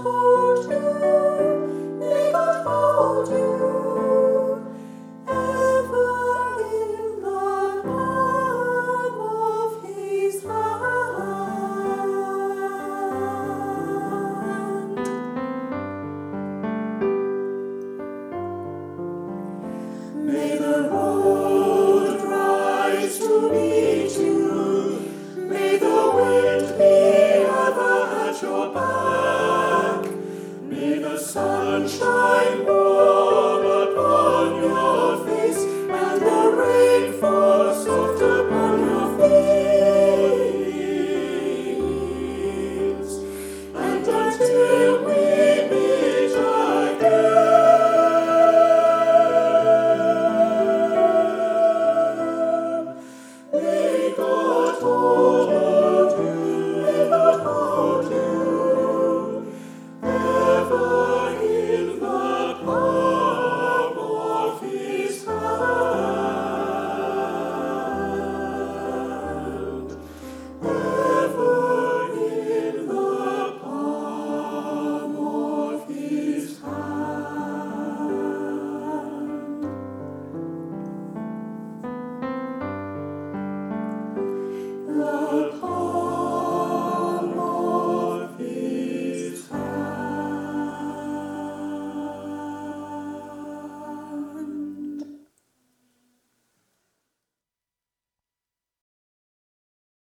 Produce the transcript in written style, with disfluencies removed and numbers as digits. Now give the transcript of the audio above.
hold you, may God hold you ever in the palm of His hand. May the road rise to meet you, may the wind be ever at your back, may the sun shine warm upon your face, and the rain fall soft upon your fields, and until we